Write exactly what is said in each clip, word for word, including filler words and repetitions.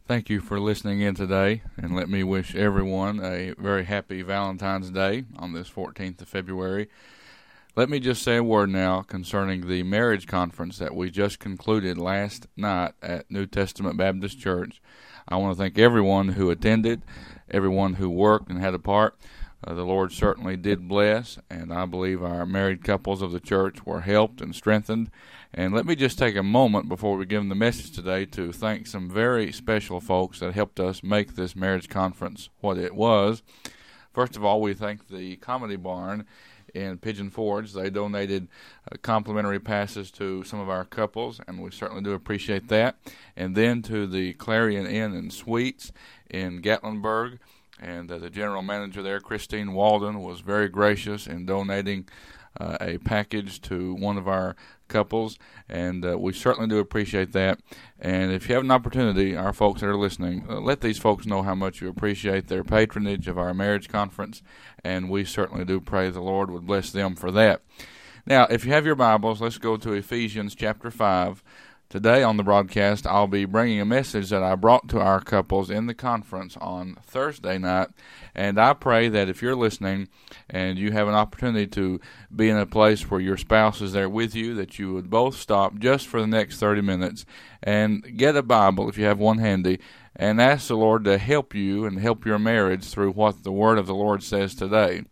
Thank you for listening in today, and let me wish everyone a very happy Valentine's Day on this fourteenth of February. Let me just say a word now concerning the marriage conference that we just concluded last night at New Testament Baptist Church. I want to thank everyone who attended, everyone who worked and had a part. Uh, the Lord certainly did bless, and I believe our married couples of the church were helped and strengthened. And let me just take a moment before we give them the message today to thank some very special folks that helped us make this marriage conference what it was. First of all, we thank the Comedy Barn in Pigeon Forge. They donated uh, complimentary passes to some of our couples, and we certainly do appreciate that. And then to the Clarion Inn and Suites in Gatlinburg. And uh, the general manager there, Christine Walden, was very gracious in donating uh, a package to one of our couples, and uh, we certainly do appreciate that. And if you have an opportunity, our folks that are listening, uh, let these folks know how much you appreciate their patronage of our marriage conference, and we certainly do pray the Lord would bless them for that. Now, if you have your Bibles, let's go to Ephesians chapter five. Today on the broadcast, I'll be bringing a message that I brought to our couples in the conference on Thursday night, and I pray that if you're listening and you have an opportunity to be in a place where your spouse is there with you, that you would both stop just for the next thirty minutes and get a Bible, if you have one handy, and ask the Lord to help you and help your marriage through what the Word of the Lord says today.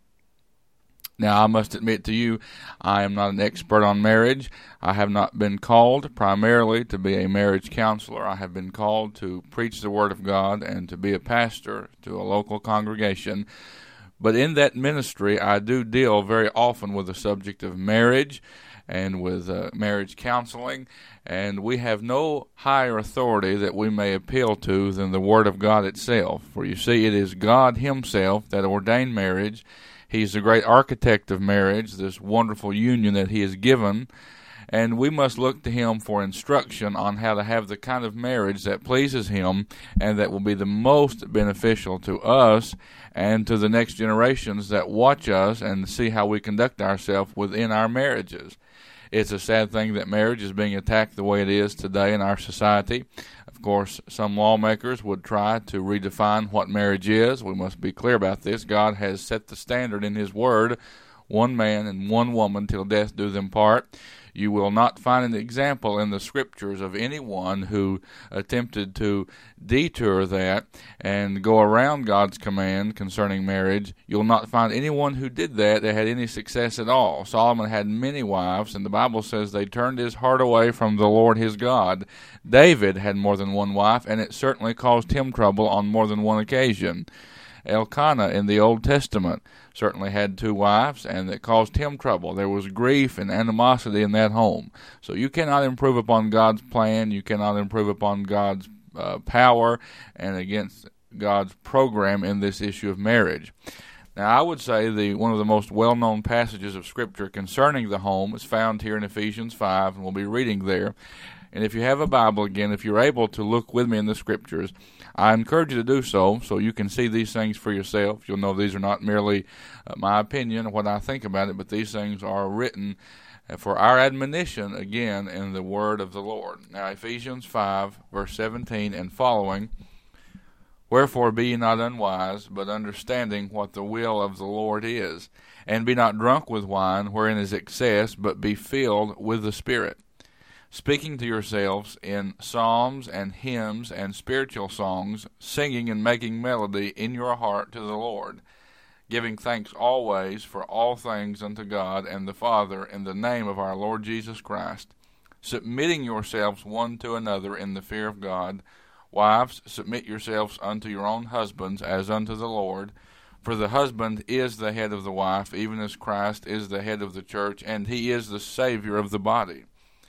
Now, I must admit to you, I am not an expert on marriage. I have not been called primarily to be a marriage counselor. I have been called to preach the Word of God and to be a pastor to a local congregation. But in that ministry, I do deal very often with the subject of marriage and with uh, marriage counseling, and we have no higher authority that we may appeal to than the Word of God itself. For you see, it is God Himself that ordained marriage. He's the great architect of marriage, this wonderful union that He has given, and we must look to Him for instruction on how to have the kind of marriage that pleases Him and that will be the most beneficial to us and to the next generations that watch us and see how we conduct ourselves within our marriages. It's a sad thing that marriage is being attacked the way it is today in our society. Of course, some lawmakers would try to redefine what marriage is. We must be clear about this. God has set the standard in His Word, one man and one woman till death do them part. You will not find an example in the Scriptures of anyone who attempted to detour that and go around God's command concerning marriage. You'll not find anyone who did that that had any success at all. Solomon had many wives, and the Bible says they turned his heart away from the Lord his God. David had more than one wife, and it certainly caused him trouble on more than one occasion. Elkanah in the Old Testament certainly had two wives, and it caused him trouble. There was grief and animosity in that home. So you cannot improve upon God's plan. You cannot improve upon God's uh, power and against God's program in this issue of marriage. Now, I would say the one of the most well-known passages of Scripture concerning the home is found here in Ephesians five, and we'll be reading there. And if you have a Bible, again, if you're able to look with me in the Scriptures, I encourage you to do so, so you can see these things for yourself. You'll know these are not merely uh, my opinion or what I think about it, but these things are written for our admonition, again, in the Word of the Lord. Now, Ephesians five, verse seventeen and following, "Wherefore be ye not unwise, but understanding what the will of the Lord is. And be not drunk with wine, wherein is excess, but be filled with the Spirit, speaking to yourselves in psalms and hymns and spiritual songs, singing and making melody in your heart to the Lord, giving thanks always for all things unto God and the Father in the name of our Lord Jesus Christ, submitting yourselves one to another in the fear of God. Wives, submit yourselves unto your own husbands as unto the Lord. For the husband is the head of the wife, even as Christ is the head of the church, and He is the Savior of the body.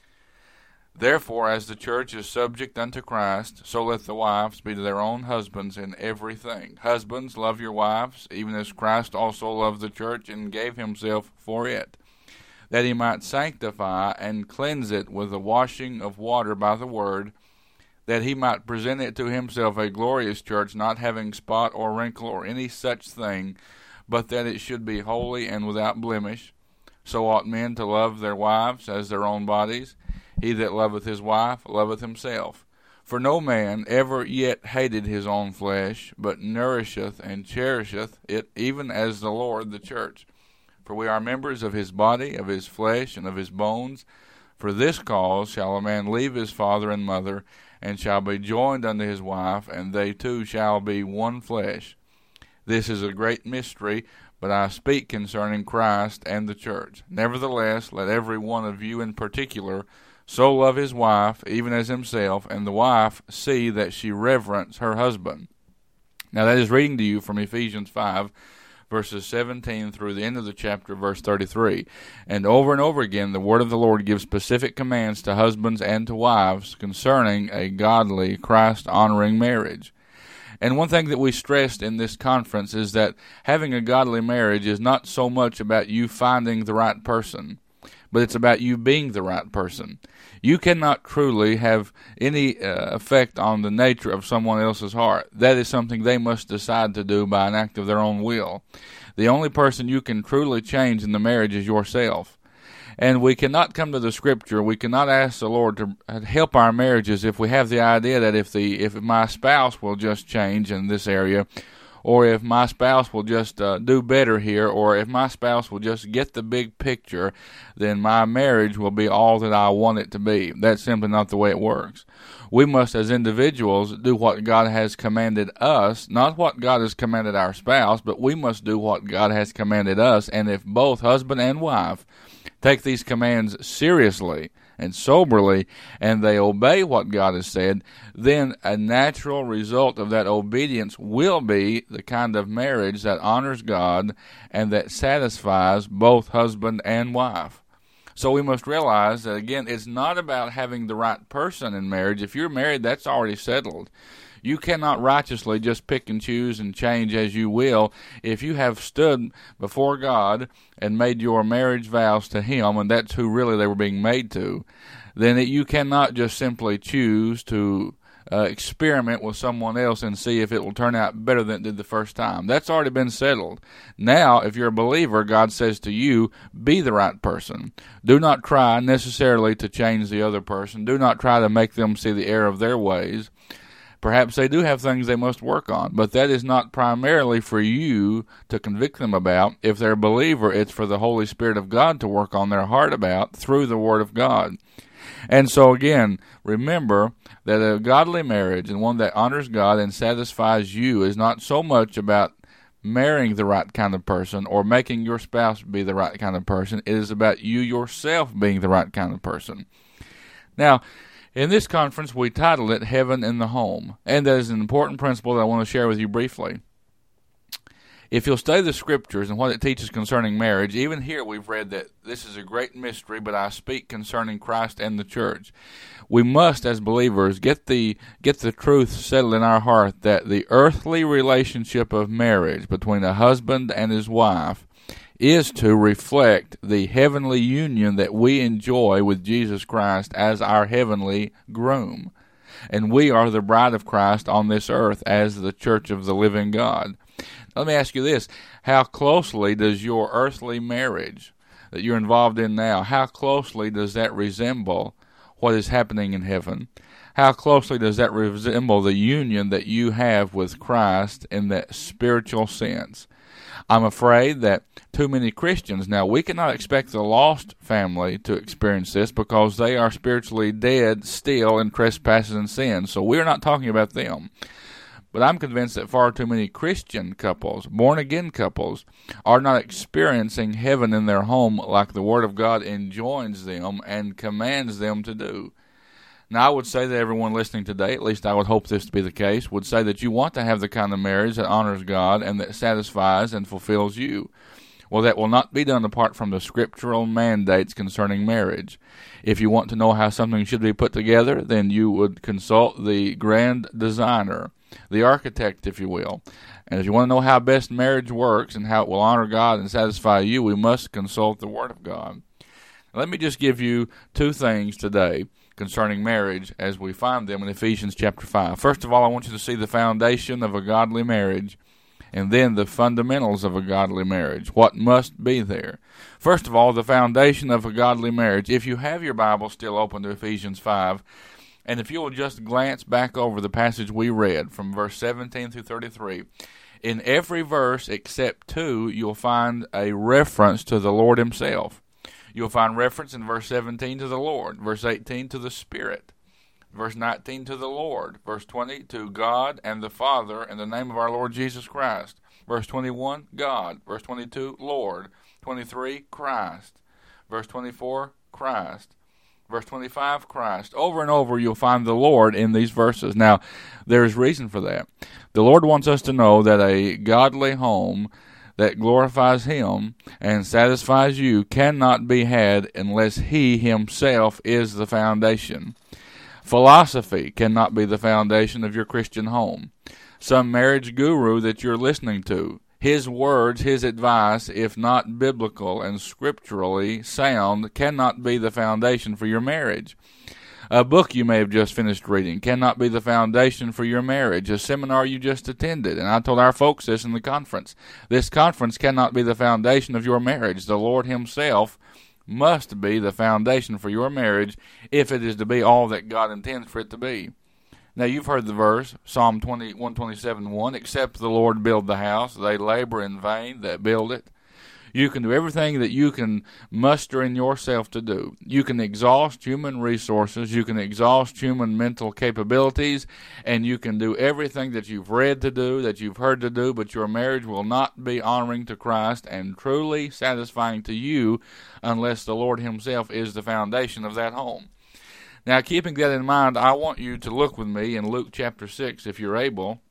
Therefore, as the church is subject unto Christ, so let the wives be to their own husbands in everything. Husbands, love your wives, even as Christ also loved the church and gave Himself for it, that He might sanctify and cleanse it with the washing of water by the word, that He might present it to Himself a glorious church, not having spot or wrinkle or any such thing, but that it should be holy and without blemish. So ought men to love their wives as their own bodies. He that loveth his wife loveth himself. For no man ever yet hated his own flesh, but nourisheth and cherisheth it, even as the Lord the church. For we are members of his body, of his flesh, and of his bones. For this cause shall a man leave his father and mother, and shall be joined unto his wife, and they two shall be one flesh. This is a great mystery, but I speak concerning Christ and the church. Nevertheless, let every one of you in particular so love his wife, even as himself, and the wife see that she reverence her husband. Now that is reading to you from Ephesians five, verses seventeen through the end of the chapter, verse thirty-three. And over and over again, the word of the Lord gives specific commands to husbands and to wives concerning a godly, Christ-honoring marriage. And one thing that we stressed in this conference is that having a godly marriage is not so much about you finding the right person, but it's about you being the right person. You cannot truly have any uh, effect on the nature of someone else's heart. That is something they must decide to do by an act of their own will. The only person you can truly change in the marriage is yourself. And we cannot come to the Scripture, we cannot ask the Lord to help our marriages if we have the idea that if the if my spouse will just change in this area, or if my spouse will just uh, do better here, or if my spouse will just get the big picture, then my marriage will be all that I want it to be. That's simply not the way it works. We must, as individuals, do what God has commanded us, not what God has commanded our spouse, but we must do what God has commanded us. And if both husband and wife take these commands seriously and soberly, and they obey what God has said, then a natural result of that obedience will be the kind of marriage that honors God and that satisfies both husband and wife. So we must realize that, again, it's not about having the right person in marriage. If you're married, that's already settled. You cannot righteously just pick and choose and change as you will. If you have stood before God and made your marriage vows to Him, and that's who really they were being made to, then it, you cannot just simply choose to uh, experiment with someone else and see if it will turn out better than it did the first time. That's already been settled. Now, if you're a believer, God says to you, be the right person. Do not try necessarily to change the other person. Do not try to make them see the error of their ways. Perhaps they do have things they must work on, but that is not primarily for you to convict them about. If they're a believer, it's for the Holy Spirit of God to work on their heart about through the Word of God. And so again, remember that a godly marriage and one that honors God and satisfies you is not so much about marrying the right kind of person or making your spouse be the right kind of person. It is about you yourself being the right kind of person. Now, in this conference, we titled it Heaven in the Home, and that is an important principle that I want to share with you briefly. If you'll study the Scriptures and what it teaches concerning marriage, even here we've read that this is a great mystery, but I speak concerning Christ and the church. We must, as believers, get the get the truth settled in our heart that the earthly relationship of marriage between a husband and his wife is to reflect the heavenly union that we enjoy with Jesus Christ as our heavenly groom. And we are the bride of Christ on this earth as the church of the living God. Let me ask you this. How closely does your earthly marriage that you're involved in now, how closely does that resemble what is happening in heaven? How closely does that resemble the union that you have with Christ in that spiritual sense? I'm afraid that too many Christians, now we cannot expect the lost family to experience this because they are spiritually dead still in trespasses and sins, so we're not talking about them. But I'm convinced that far too many Christian couples, born-again couples, are not experiencing heaven in their home like the Word of God enjoins them and commands them to do. Now, I would say that everyone listening today, at least I would hope this to be the case, would say that you want to have the kind of marriage that honors God and that satisfies and fulfills you. Well, that will not be done apart from the scriptural mandates concerning marriage. If you want to know how something should be put together, then you would consult the grand designer, the architect, if you will. And if you want to know how best marriage works and how it will honor God and satisfy you, we must consult the Word of God. Let me just give you two things today concerning marriage as we find them in Ephesians chapter five. First of all, I want you to see the foundation of a godly marriage and then the fundamentals of a godly marriage, what must be there. First of all, the foundation of a godly marriage. If you have your Bible still open to Ephesians five, And if you will just glance back over the passage we read from verse seventeen through thirty-three, in every verse except two, you'll find a reference to the Lord himself. You'll find reference in verse seventeen to the Lord, verse eighteen to the Spirit, verse nineteen to the Lord, verse twenty to God and the Father in the name of our Lord Jesus Christ, verse twenty-one, God, verse twenty-two, Lord, twenty-three, Christ, verse twenty-four, Christ, verse twenty-five, Christ. Over and over you'll find the Lord in these verses. Now, there's reason for that. The Lord wants us to know that a godly home that glorifies him and satisfies you cannot be had unless he himself is the foundation. Philosophy cannot be the foundation of your Christian home. Some marriage guru that you're listening to, his words, his advice, if not biblical and scripturally sound, cannot be the foundation for your marriage. A book you may have just finished reading cannot be the foundation for your marriage. A seminar you just attended, and I told our folks this in the conference, this conference cannot be the foundation of your marriage. The Lord himself must be the foundation for your marriage if it is to be all that God intends for it to be. Now, you've heard the verse, Psalm one twenty-seven one, except the Lord build the house, they labor in vain that build it. You can do everything that you can muster in yourself to do. You can exhaust human resources, you can exhaust human mental capabilities, and you can do everything that you've read to do, that you've heard to do, but your marriage will not be honoring to Christ and truly satisfying to you unless the Lord himself is the foundation of that home. Now, keeping that in mind, I want you to look with me in Luke chapter six, if you're able,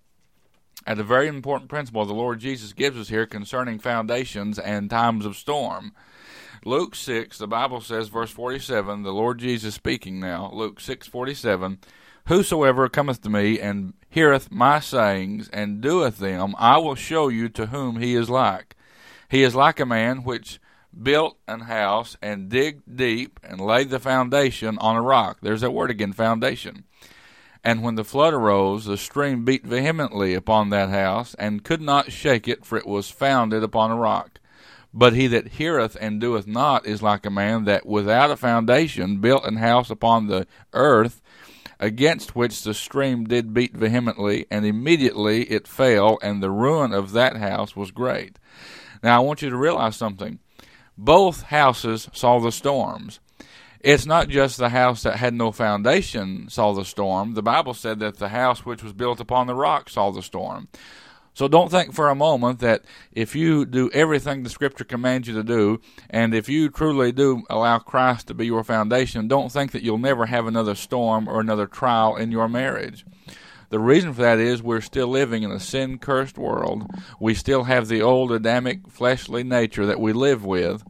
at a very important principle the Lord Jesus gives us here concerning foundations and times of storm. Luke six, the Bible says, verse forty-seven, the Lord Jesus speaking now, Luke six forty-seven, whosoever cometh to me and heareth my sayings and doeth them, I will show you to whom he is like. He is like a man which built an house and digged deep and laid the foundation on a rock. There's that word again, foundation. And when the flood arose, the stream beat vehemently upon that house, and could not shake it, for it was founded upon a rock. But he that heareth and doeth not is like a man that without a foundation built an house upon the earth, against which the stream did beat vehemently, and immediately it fell, and the ruin of that house was great. Now I want you to realize something. Both houses saw the storms. It's not just the house that had no foundation saw the storm. The Bible said that the house which was built upon the rock saw the storm. So don't think for a moment that if you do everything the Scripture commands you to do, and if you truly do allow Christ to be your foundation, don't think that you'll never have another storm or another trial in your marriage. The reason for that is we're still living in a sin-cursed world. We still have the old Adamic fleshly nature that we live with.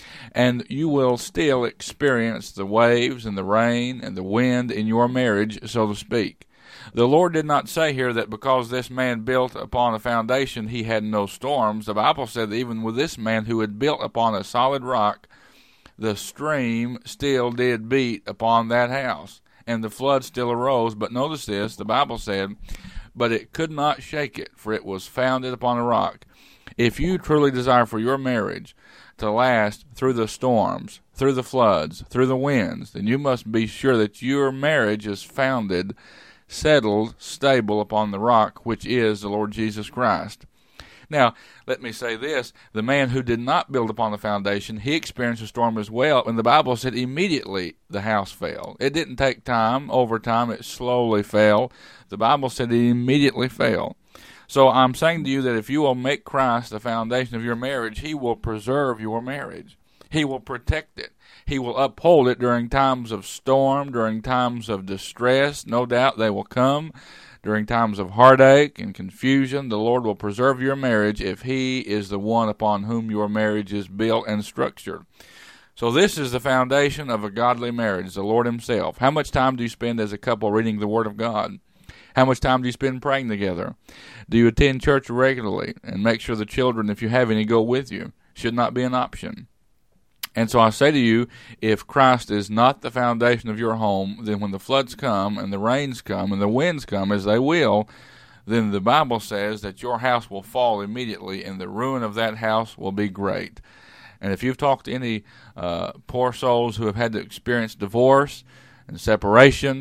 And you will still experience the waves and the rain and the wind in your marriage, so to speak. The Lord did not say here that because this man built upon a foundation he had no storms. The Bible said that even with this man who had built upon a solid rock, the stream still did beat upon that house, and the flood still arose. But notice this, the Bible said, but it could not shake it, for it was founded upon a rock. If you truly desire for your marriage to last through the storms, through the floods, through the winds, then you must be sure that your marriage is founded, settled, stable upon the rock, which is the Lord Jesus Christ. Now, let me say this. The man who did not build upon the foundation, he experienced a storm as well, and the Bible said immediately the house fell. It didn't take time. Over time, it slowly fell. The Bible said it immediately fell. So I'm saying to you that if you will make Christ the foundation of your marriage, he will preserve your marriage. He will protect it. He will uphold it during times of storm, during times of distress. No doubt they will come. During times of heartache and confusion, the Lord will preserve your marriage if he is the one upon whom your marriage is built and structured. So this is the foundation of a godly marriage, the Lord himself. How much time do you spend as a couple reading the Word of God? How much time do you spend praying together? Do you attend church regularly and make sure the children, if you have any, go with you? Should not be an option. And so I say to you, if Christ is not the foundation of your home, then when the floods come and the rains come and the winds come, as they will, then the Bible says that your house will fall immediately and the ruin of that house will be great. And if you've talked to any uh, poor souls who have had to experience divorce and separation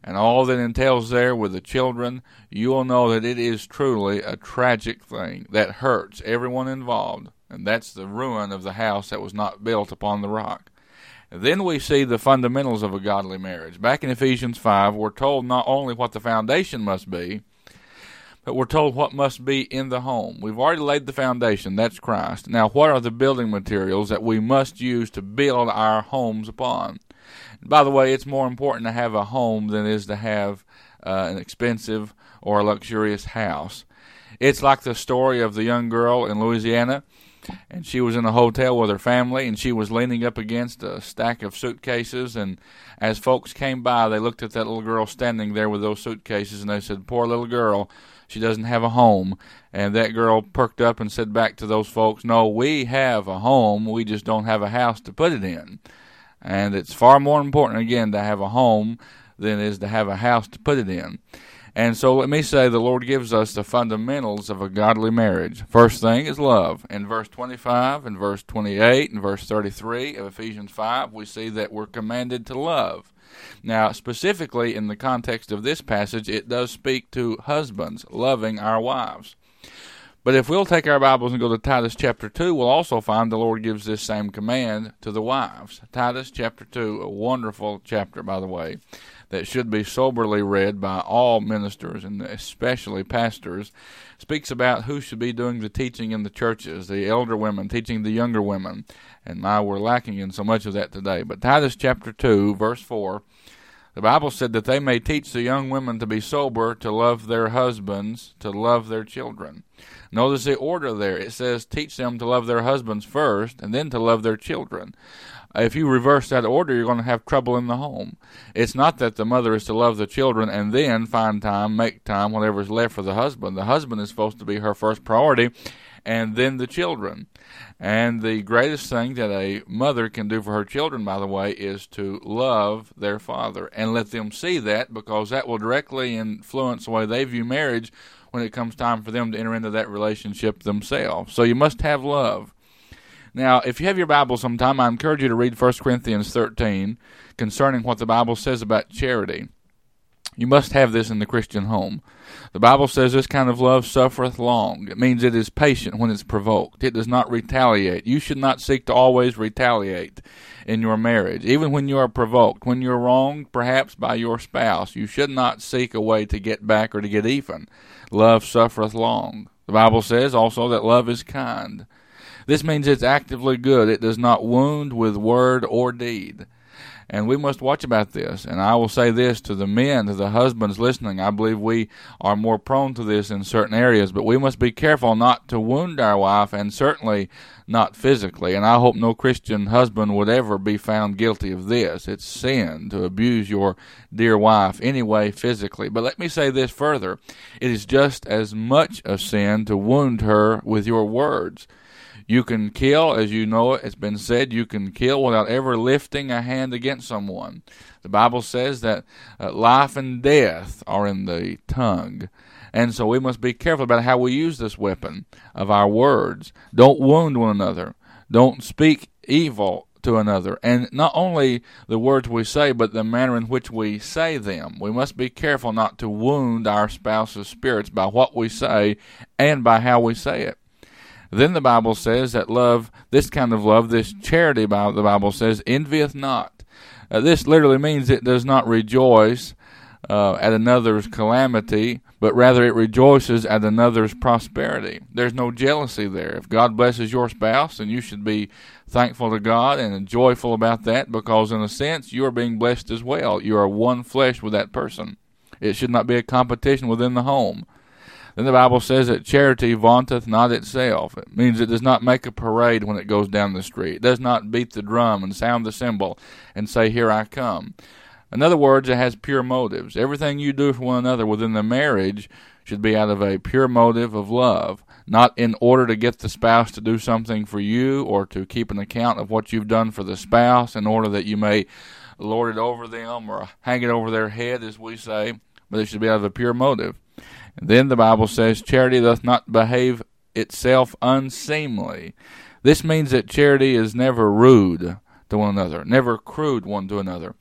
and all that entails there with the children, you will know that it is truly a tragic thing that hurts everyone involved, and that's the ruin of the house that was not built upon the rock. And then we see the fundamentals of a godly marriage. Back in Ephesians five, we're told not only what the foundation must be, but we're told what must be in the home. We've already laid the foundation, that's Christ. Now, what are the building materials that we must use to build our homes upon? By the way, it's more important to have a home than it is to have uh, an expensive or a luxurious house. It's like the story of the young girl in Louisiana, and she was in a hotel with her family, and she was leaning up against a stack of suitcases, and as folks came by, they looked at that little girl standing there with those suitcases, and they said, "Poor little girl, she doesn't have a home." And that girl perked up and said back to those folks, "No, we have a home, we just don't have a house to put it in." And it's far more important, again, to have a home than it is to have a house to put it in. And so let me say the Lord gives us the fundamentals of a godly marriage. First thing is love. In verse twenty-five, and verse twenty-eight, and verse thirty-three of Ephesians five, we see that we're commanded to love. Now, specifically in the context of this passage, it does speak to husbands loving our wives. But if we'll take our Bibles and go to Titus chapter two, we'll also find the Lord gives this same command to the wives. Titus chapter two, a wonderful chapter, by the way, that should be soberly read by all ministers and especially pastors, speaks about who should be doing the teaching in the churches, the elder women teaching the younger women. And my, we're lacking in so much of that today. But Titus chapter two, verse four, the Bible said that they may teach the young women to be sober, to love their husbands, to love their children. Notice the order there. It says teach them to love their husbands first and then to love their children. If you reverse that order, you're going to have trouble in the home. It's not that the mother is to love the children and then find time, make time, whatever is left for the husband. The husband is supposed to be her first priority, and then the children. And the greatest thing that a mother can do for her children, by the way, is to love their father and let them see that, because that will directly influence the way they view marriage when it comes time for them to enter into that relationship themselves. So you must have love. Now, if you have your Bible sometime, I encourage you to read First Corinthians thirteen concerning what the Bible says about charity. You must have this in the Christian home. The Bible says this kind of love suffereth long. It means it is patient when it's provoked. It does not retaliate. You should not seek to always retaliate in your marriage. Even when you are provoked, when you're wronged, perhaps by your spouse, you should not seek a way to get back or to get even. Love suffereth long. The Bible says also that love is kind. This means it's actively good. It does not wound with word or deed. And we must watch about this. And I will say this to the men, to the husbands listening. I believe we are more prone to this in certain areas, but we must be careful not to wound our wife, and certainly not physically. And I hope no Christian husband would ever be found guilty of this. It's sin to abuse your dear wife anyway physically. But let me say this further. It is just as much a sin to wound her with your words. You can kill, as you know it, it's been said, you can kill without ever lifting a hand against someone. The Bible says that uh, life and death are in the tongue. And so we must be careful about how we use this weapon of our words. Don't wound one another. Don't speak evil to another. And not only the words we say, but the manner in which we say them. We must be careful not to wound our spouse's spirits by what we say and by how we say it. Then the Bible says that love, this kind of love, this charity, the Bible says, envieth not. Uh, this literally means it does not rejoice uh, at another's calamity, but rather it rejoices at another's prosperity. There's no jealousy there. If God blesses your spouse, then you should be thankful to God and joyful about that, because in a sense you are being blessed as well. You are one flesh with that person. It should not be a competition within the home. Then the Bible says that charity vaunteth not itself. It means it does not make a parade when it goes down the street. It does not beat the drum and sound the cymbal and say, "Here I come." In other words, it has pure motives. Everything you do for one another within the marriage should be out of a pure motive of love, not in order to get the spouse to do something for you or to keep an account of what you've done for the spouse in order that you may lord it over them or hang it over their head, as we say, but it should be out of a pure motive. And then the Bible says, charity doth not behave itself unseemly. This means that charity is never rude to one another, never crude one to another.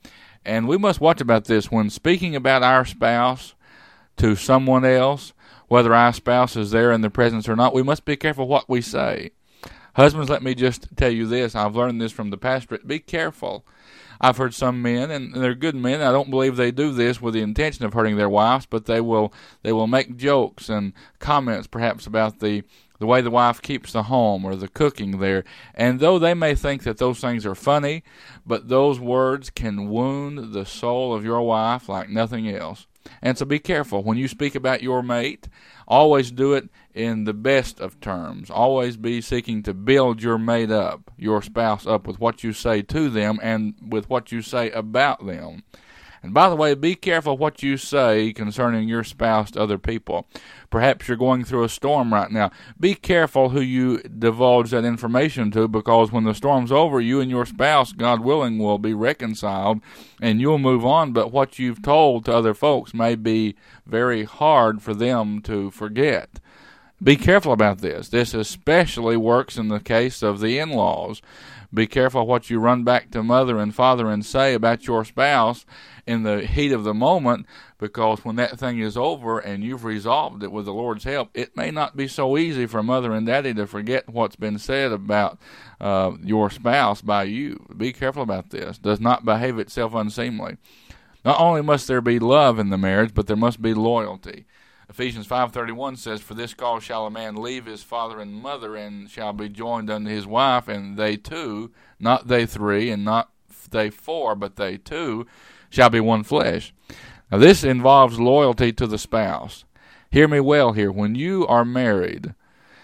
And we must watch about this when speaking about our spouse to someone else, whether our spouse is there in the presence or not. We must be careful what we say. Husbands, let me just tell you this. I've learned this from the pastorate. Be careful. I've heard some men, and they're good men. I don't believe they do this with the intention of hurting their wives, but they will they will make jokes and comments perhaps about the the way the wife keeps the home or the cooking there. And though they may think that those things are funny, but those words can wound the soul of your wife like nothing else. And so be careful. When you speak about your mate, always do it in the best of terms. Always be seeking to build your mate up, your spouse up, with what you say to them and with what you say about them. And by the way, be careful what you say concerning your spouse to other people. Perhaps you're going through a storm right now. Be careful who you divulge that information to, because when the storm's over, you and your spouse, God willing, will be reconciled and you'll move on. But what you've told to other folks may be very hard for them to forget. Be careful about this. This especially works in the case of the in-laws. Be careful what you run back to mother and father and say about your spouse in the heat of the moment, because when that thing is over and you've resolved it with the Lord's help, it may not be so easy for mother and daddy to forget what's been said about uh, your spouse by you. Be careful about this. Does not behave itself unseemly. Not only must there be love in the marriage, but there must be loyalty. Ephesians five thirty-one says, "For this cause shall a man leave his father and mother, and shall be joined unto his wife, and they two," not they three, and not they four, but they two, "shall be one flesh." Now this involves loyalty to the spouse. Hear me well here. When you are married,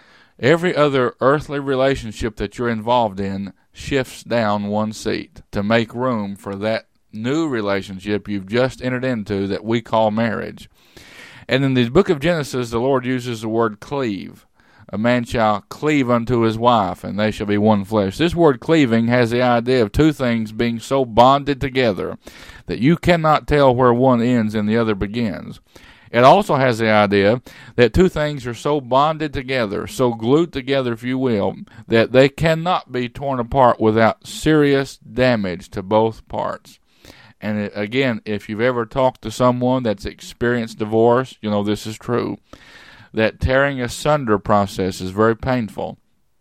every other earthly relationship that you're involved in shifts down one seat to make room for that new relationship you've just entered into that we call marriage. And in the book of Genesis, the Lord uses the word cleave. A man shall cleave unto his wife, and they shall be one flesh. This word cleaving has the idea of two things being so bonded together that you cannot tell where one ends and the other begins. It also has the idea that two things are so bonded together, so glued together, if you will, that they cannot be torn apart without serious damage to both parts. And it, again, if you've ever talked to someone that's experienced divorce, you know this is true. That tearing asunder process is very painful.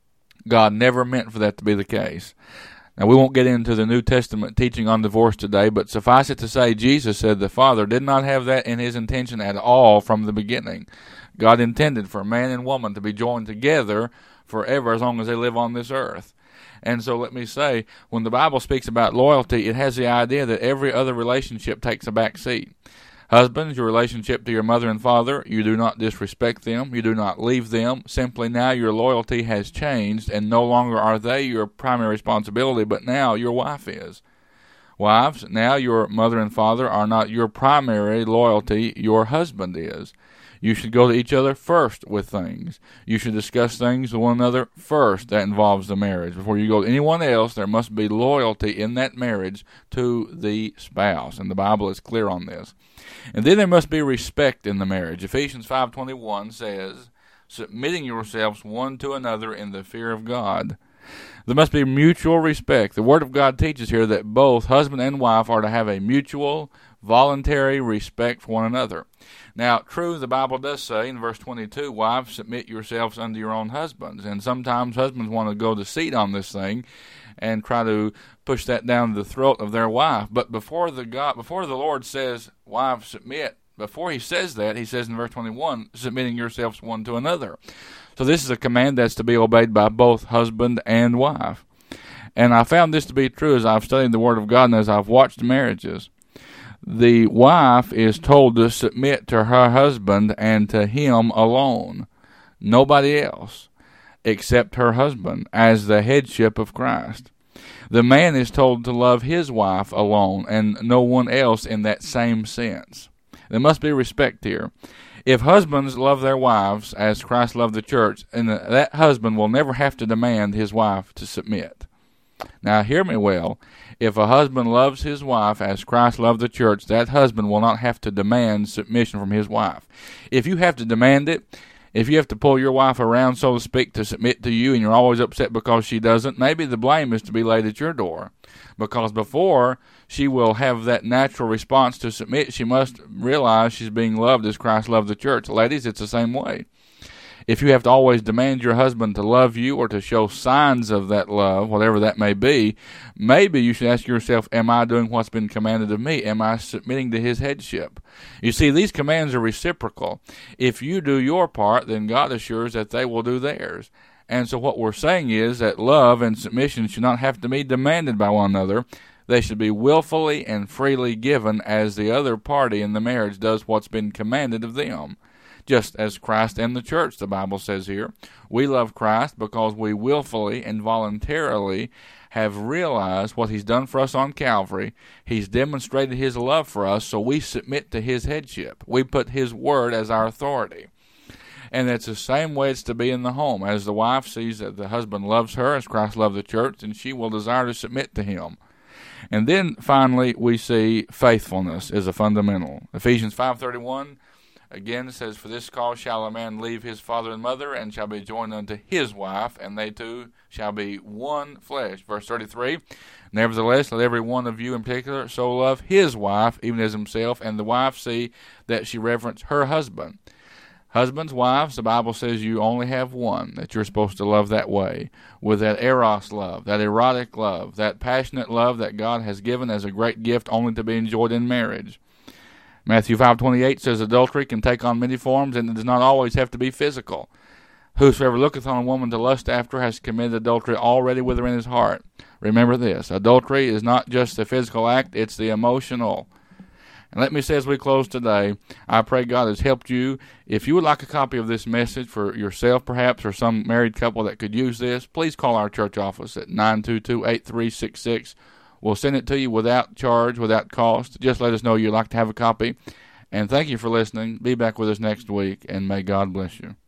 God never meant for that to be the case. Now, we won't get into the New Testament teaching on divorce today, but suffice it to say, Jesus said the Father did not have that in his intention at all from the beginning. God intended for man and woman to be joined together forever as long as they live on this earth. And so let me say, when the Bible speaks about loyalty, it has the idea that every other relationship takes a back seat. Husbands, your relationship to your mother and father, you do not disrespect them, you do not leave them. Simply now your loyalty has changed, and no longer are they your primary responsibility, but now your wife is. Wives, now your mother and father are not your primary loyalty, your husband is. You should go to each other first with things. You should discuss things with one another first. That involves the marriage. Before you go to anyone else, there must be loyalty in that marriage to the spouse. And the Bible is clear on this. And then there must be respect in the marriage. Ephesians five twenty-one says, "Submitting yourselves one to another in the fear of God." There must be mutual respect. The Word of God teaches here that both husband and wife are to have a mutual, voluntary respect for one another. Now, true, the Bible does say in verse twenty-two, "Wives, submit yourselves unto your own husbands." And sometimes husbands want to go to seat on this thing and try to push that down the throat of their wife. But before the God, before the Lord says, "Wives, submit," before he says that, he says in verse twenty-one, "Submitting yourselves one to another." So this is a command that's to be obeyed by both husband and wife. And I found this to be true as I've studied the Word of God and as I've watched marriages. The wife is told to submit to her husband and to him alone, nobody else, except her husband, as the headship of Christ. The man is told to love his wife alone and no one else in that same sense. There must be respect here. If husbands love their wives as Christ loved the church, and that husband will never have to demand his wife to submit. Now, hear me well. If a husband loves his wife as Christ loved the church, that husband will not have to demand submission from his wife. If you have to demand it, If you have to pull your wife around, so to speak, to submit to you, and you're always upset because she doesn't, maybe the blame is to be laid at your door. Because before she will have that natural response to submit, she must realize she's being loved as Christ loved the church. Ladies, it's the same way. If you have to always demand your husband to love you or to show signs of that love, whatever that may be, maybe you should ask yourself, am I doing what's been commanded of me? Am I submitting to his headship? You see, these commands are reciprocal. If you do your part, then God assures that they will do theirs. And so what we're saying is that love and submission should not have to be demanded by one another. They should be willfully and freely given as the other party in the marriage does what's been commanded of them. Just as Christ and the church, the Bible says here. We love Christ because we willfully and voluntarily have realized what he's done for us on Calvary. He's demonstrated his love for us, so we submit to his headship. We put his word as our authority. And that's the same way it's to be in the home. As the wife sees that the husband loves her as Christ loved the church, and she will desire to submit to him. And then finally we see faithfulness is a fundamental. Ephesians five thirty-one again says, for this cause shall a man leave his father and mother, and shall be joined unto his wife, and they two shall be one flesh. Verse thirty-three, nevertheless, let every one of you in particular so love his wife, even as himself, and the wife see that she reverence her husband. Husbands, wives, the Bible says you only have one that you're supposed to love that way, with that eros love, that erotic love, that passionate love that God has given as a great gift only to be enjoyed in marriage. Matthew five twenty-eight says adultery can take on many forms, and it does not always have to be physical. Whosoever looketh on a woman to lust after has committed adultery already with her in his heart. Remember this, adultery is not just the physical act, it's the emotional. And let me say as we close today, I pray God has helped you. If you would like a copy of this message for yourself perhaps, or some married couple that could use this, please call our church office at nine two two, eight three six six. We'll send it to you without charge, without cost. Just let us know you'd like to have a copy. And thank you for listening. Be back with us next week, and may God bless you.